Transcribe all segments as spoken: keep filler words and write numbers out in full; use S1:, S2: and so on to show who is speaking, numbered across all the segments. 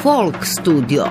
S1: Folk studio.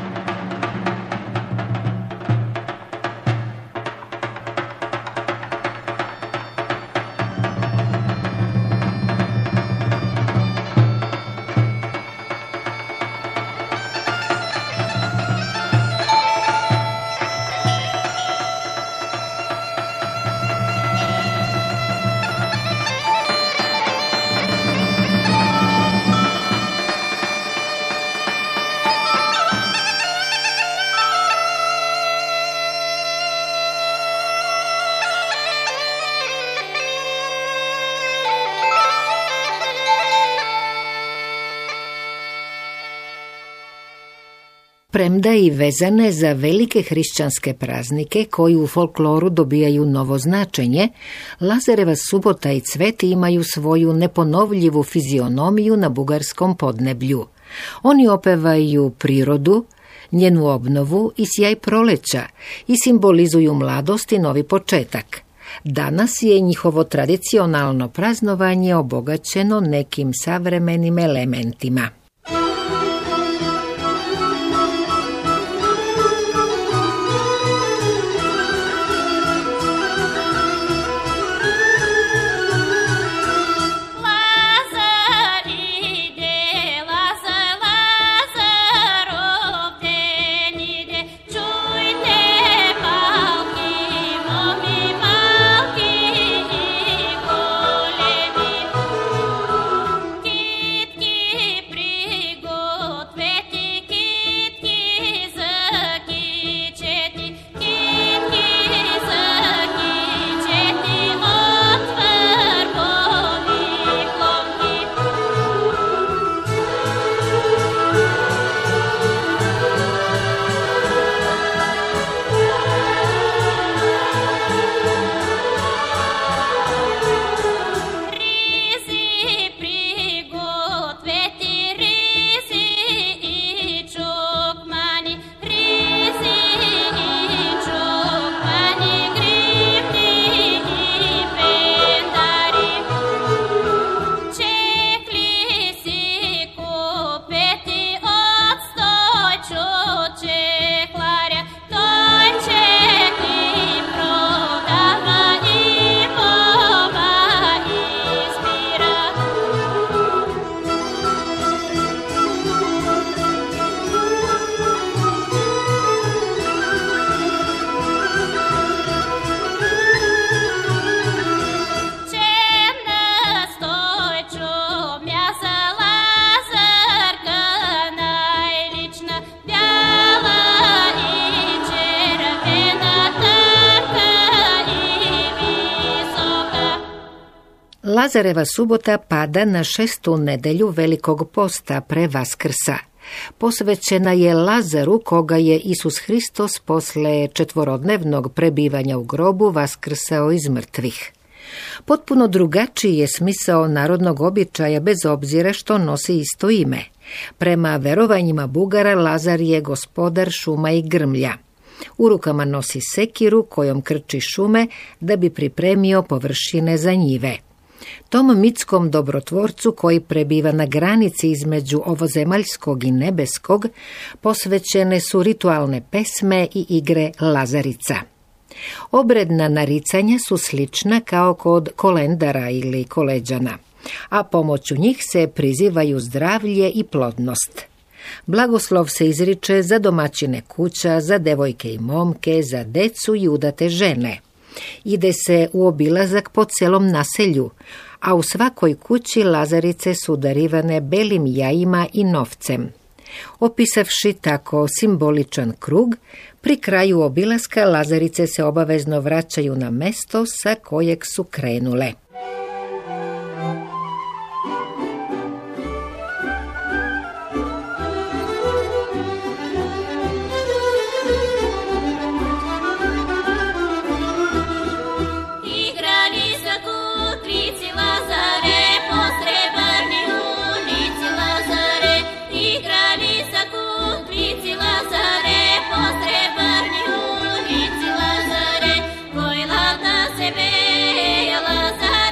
S1: Premda i vezane za velike hrišćanske praznike koji u folkloru dobijaju novo značenje, Lazareva subota i cvet imaju svoju neponovljivu fizionomiju na bugarskom podneblju. Oni opevaju prirodu, njenu obnovu i sjaj proleća i simbolizuju mladost i novi početak. Danas je njihovo tradicionalno praznovanje obogaćeno nekim savremenim elementima. Lazareva subota pada na šestu nedelju Velikog posta pre Vaskrsa. Posvećena je Lazaru koga je Isus Hristos posle četvorodnevnog prebivanja u grobu vaskrsao iz mrtvih. Potpuno drugačiji je smisao narodnog običaja bez obzira što nosi isto ime. Prema verovanjima Bugara Lazar je gospodar šuma i grmlja. U rukama nosi sekiru kojom krči šume da bi pripremio površine za njive. Tom mitskom dobrotvorcu koji prebiva na granici između ovozemaljskog i nebeskog posvećene su ritualne pesme i igre Lazarica. Obredna naricanja su slična kao kod kolendara ili koleđana, a pomoću njih se prizivaju zdravlje i plodnost. Blagoslov se izriče za domaćine kuća, za devojke i momke, za decu i udate žene. Ide se u obilazak po celom naselju, a u svakoj kući Lazarice su darivane belim jajima i novcem. Opisavši tako simboličan krug, pri kraju obilaska Lazarice se obavezno vraćaju na mesto sa kojeg su krenule.
S2: Lazare,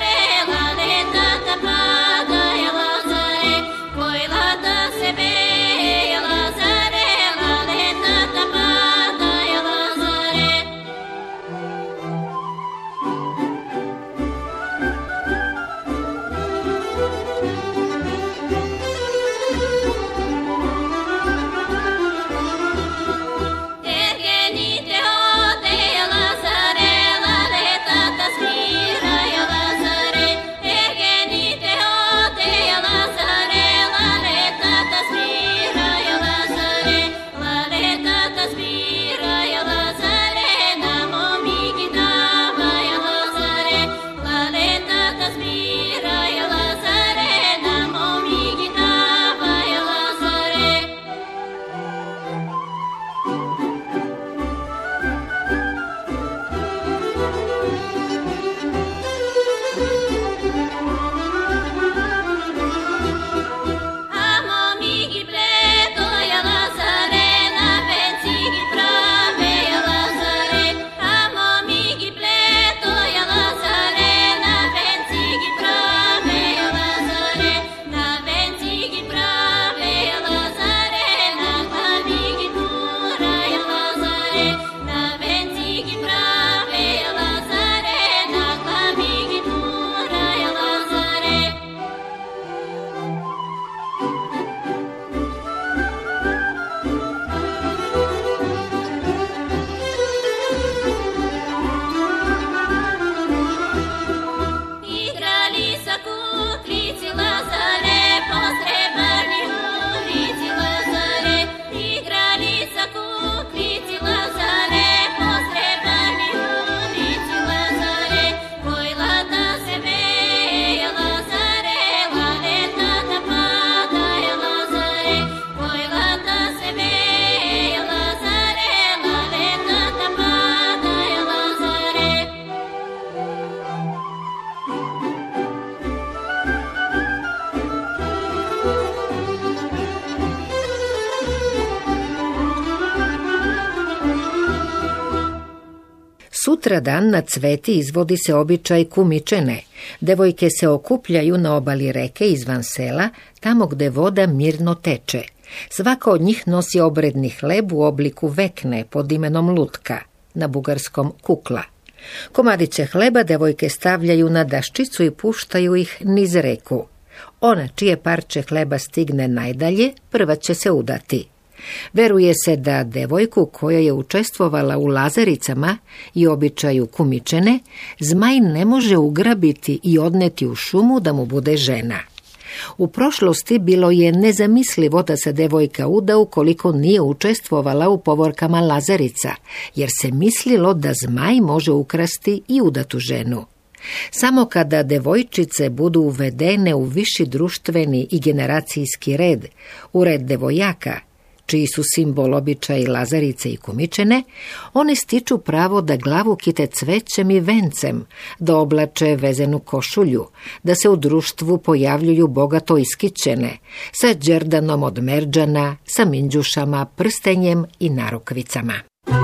S1: Sutradan na Cveti izvodi se običaj kumičene. Devojke se okupljaju na obali reke izvan sela, tamo gde voda mirno teče. Svaka od njih nosi obredni hleb u obliku vekne pod imenom lutka, na bugarskom kukla. Komadiće hleba devojke stavljaju na daščicu i puštaju ih niz reku. Ona čije parče hleba stigne najdalje, prva će se udati. Veruje se da devojku koja je učestvovala u lazaricama i običaju kumičene, zmaj ne može ugrabiti i odneti u šumu da mu bude žena. U prošlosti bilo je nezamislivo da se devojka uda ukoliko nije učestvovala u povorkama lazarica, jer se mislilo da zmaj može ukrasti i udatu ženu. Samo kada devojčice budu uvedene u viši društveni i generacijski red, u red devojaka, čiji su simbol običaji lazarice i kumičene, one stiču pravo da glavu kite cvećem i vencem, da oblače vezenu košulju, da se u društvu pojavljuju bogato iskićene, sa đerdanom od merdžana, sa minđušama, prstenjem i narukvicama.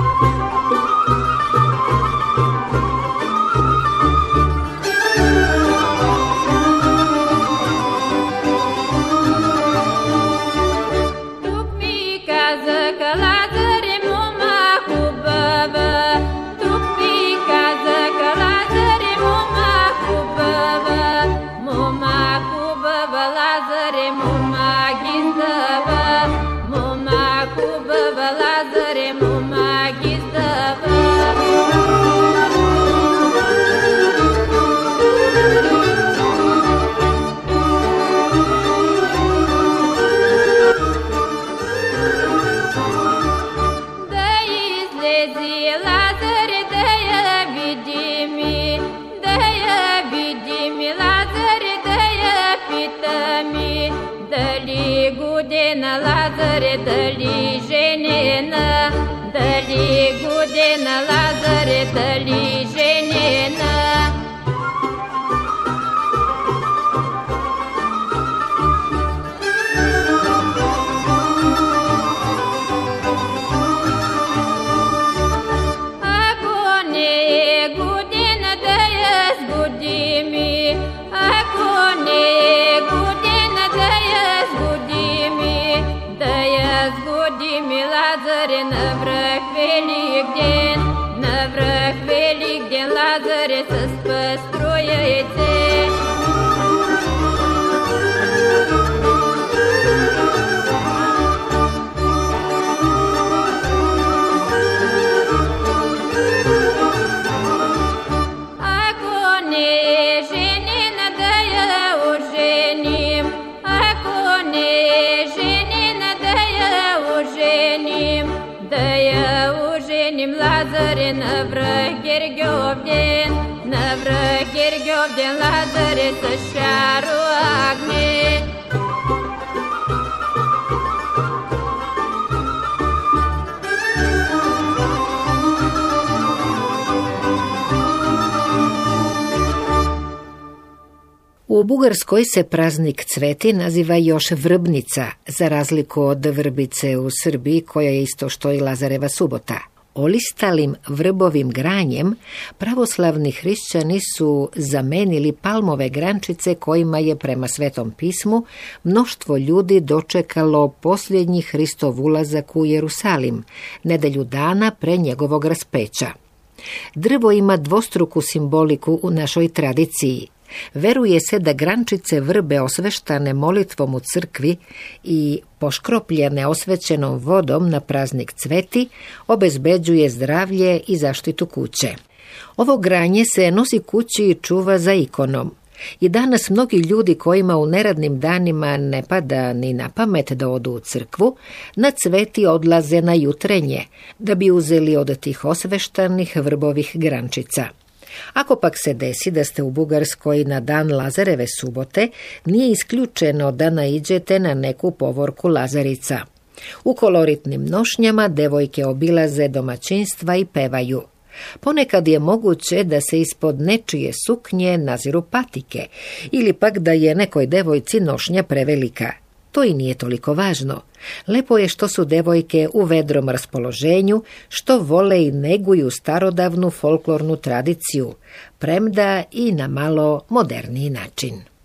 S2: Лазаре, дали женина, дали Гудина, Лазаре, дали женина. Ако не е Гудина, да я сгоди ми, ако не е Гудина, да я сгоди ми. Да я сгоди ми, Лазаре, на враг велик ден, на враг велик ден, Лазаре, с построяйте. Ако не е женина, да я оженим, ако не е женина, да я оженим, да я оженим, Лазаре, на враг Гергьовден, на враг Гергьовден, Лазаре, с шару огне.
S1: U Bugarskoj se praznik Cveti naziva još Vrbnica, za razliku od vrbice u Srbiji, koja je isto što i Lazareva subota. Olistalim vrbovim granjem pravoslavni hrišćani su zamenili palmove grančice kojima je prema Svetom pismu mnoštvo ljudi dočekalo posljednji Hristov ulazak u Jerusalim, nedelju dana pre njegovog raspeća. Drvo ima dvostruku simboliku u našoj tradiciji. Veruje se da grančice vrbe osveštane molitvom u crkvi i poškropljene osvećenom vodom na praznik Cveti obezbeđuje zdravlje i zaštitu kuće. Ovo granje se nosi kući i čuva za ikonom. I danas mnogi ljudi kojima u neradnim danima ne pada ni na pamet da odu u crkvu, na Cveti odlaze na jutrenje, da bi uzeli od tih osveštanih vrbovih grančica. Ako pak se desi da ste u Bugarskoj na dan Lazareve subote, nije isključeno da naiđete na neku povorku lazarica. U koloritnim nošnjama devojke obilaze domaćinstva i pevaju. Ponekad je moguće da se ispod nečije suknje naziru patike ili pak da je nekoj devojci nošnja prevelika. To i nije toliko važno. Lepo je što su devojke u vedrom raspoloženju, što vole i neguju starodavnu folklornu tradiciju, premda i na malo moderniji način.